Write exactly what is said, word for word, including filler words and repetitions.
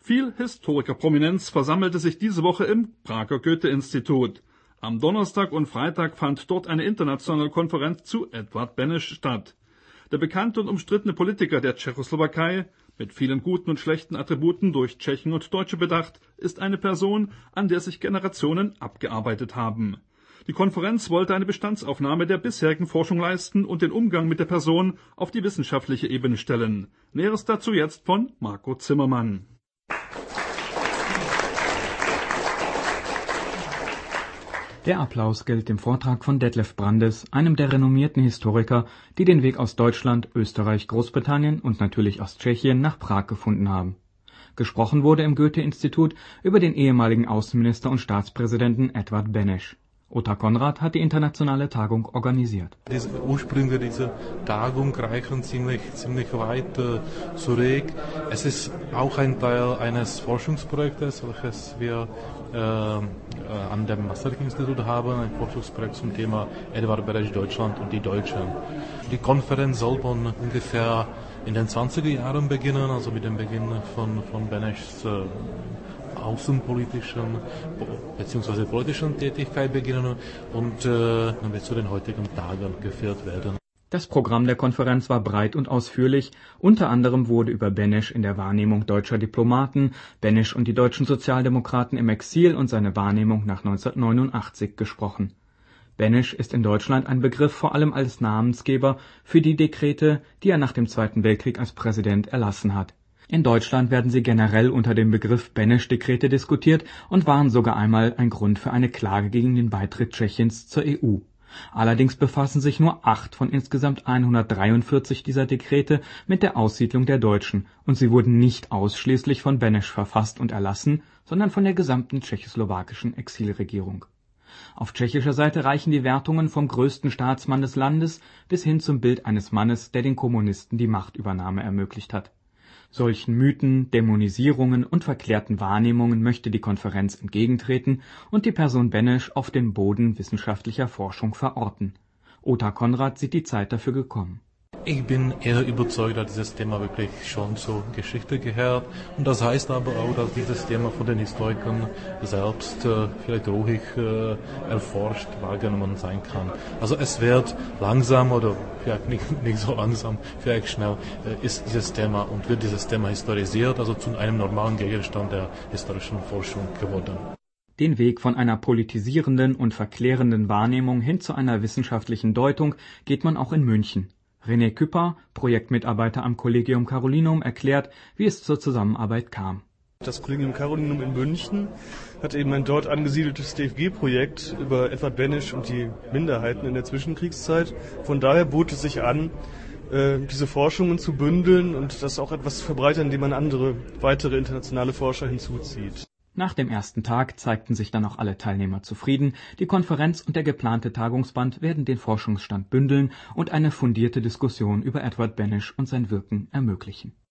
Viel Historikerprominenz versammelte sich diese Woche im Prager Goethe-Institut. Am Donnerstag und Freitag fand dort eine internationale Konferenz zu Edvard Beneš statt. Der bekannte und umstrittene Politiker der Tschechoslowakei, mit vielen guten und schlechten Attributen durch Tschechen und Deutsche bedacht, ist eine Person, an der sich Generationen abgearbeitet haben. Die Konferenz wollte eine Bestandsaufnahme der bisherigen Forschung leisten und den Umgang mit der Person auf die wissenschaftliche Ebene stellen. Näheres dazu jetzt von Marco Zimmermann. Der Applaus gilt dem Vortrag von Detlef Brandes, einem der renommierten Historiker, die den Weg aus Deutschland, Österreich, Großbritannien und natürlich aus Tschechien nach Prag gefunden haben. Gesprochen wurde im Goethe-Institut über den ehemaligen Außenminister und Staatspräsidenten Edvard Beneš. Otar Konrad hat die internationale Tagung organisiert. Die Ursprünge dieser Tagung reichen ziemlich, ziemlich weit äh, zurück. Es ist auch ein Teil eines Forschungsprojektes, welches wir äh, äh, an dem Masaryk-Institut haben, ein Forschungsprojekt zum Thema Edvard Beneš, Deutschland und die Deutschen. Die Konferenz soll von ungefähr in den zwanziger Jahren beginnen, also mit dem Beginn von, von Benešs äh, außenpolitischen bzw. politischen Tätigkeit beginnen und äh, wird zu den heutigen Tagen geführt werden. Das Programm der Konferenz war breit und ausführlich. Unter anderem wurde über Beneš in der Wahrnehmung deutscher Diplomaten, Beneš und die deutschen Sozialdemokraten im Exil und seine Wahrnehmung nach neunzehnhundertneunundachtzig gesprochen. Beneš ist in Deutschland ein Begriff vor allem als Namensgeber für die Dekrete, die er nach dem Zweiten Weltkrieg als Präsident erlassen hat. In Deutschland werden sie generell unter dem Begriff Beneš-Dekrete diskutiert und waren sogar einmal ein Grund für eine Klage gegen den Beitritt Tschechiens zur E U. Allerdings befassen sich nur acht von insgesamt hundertdreiundvierzig dieser Dekrete mit der Aussiedlung der Deutschen und sie wurden nicht ausschließlich von Beneš verfasst und erlassen, sondern von der gesamten tschechoslowakischen Exilregierung. Auf tschechischer Seite reichen die Wertungen vom größten Staatsmann des Landes bis hin zum Bild eines Mannes, der den Kommunisten die Machtübernahme ermöglicht hat. Solchen Mythen, Dämonisierungen und verklärten Wahrnehmungen möchte die Konferenz entgegentreten und die Person Beneš auf den Boden wissenschaftlicher Forschung verorten. Otar Konrad sieht die Zeit dafür gekommen. Ich bin eher überzeugt, dass dieses Thema wirklich schon zur Geschichte gehört. Und das heißt aber auch, dass dieses Thema von den Historikern selbst äh, vielleicht ruhig äh, erforscht, wahrgenommen sein kann. Also es wird langsam oder vielleicht nicht, nicht so langsam, vielleicht schnell äh, ist dieses Thema und wird dieses Thema historisiert, also zu einem normalen Gegenstand der historischen Forschung geworden. Den Weg von einer politisierenden und verklärenden Wahrnehmung hin zu einer wissenschaftlichen Deutung geht man auch in München. René Küpper, Projektmitarbeiter am Collegium Carolinum, erklärt, wie es zur Zusammenarbeit kam. Das Collegium Carolinum in München hat eben ein dort angesiedeltes D F G-Projekt über Edvard Beneš und die Minderheiten in der Zwischenkriegszeit. Von daher bot es sich an, diese Forschungen zu bündeln und das auch etwas zu verbreitern, indem man andere, weitere internationale Forscher hinzuzieht. Nach dem ersten Tag zeigten sich dann auch alle Teilnehmer zufrieden. Die Konferenz und der geplante Tagungsband werden den Forschungsstand bündeln und eine fundierte Diskussion über Edvard Beneš und sein Wirken ermöglichen.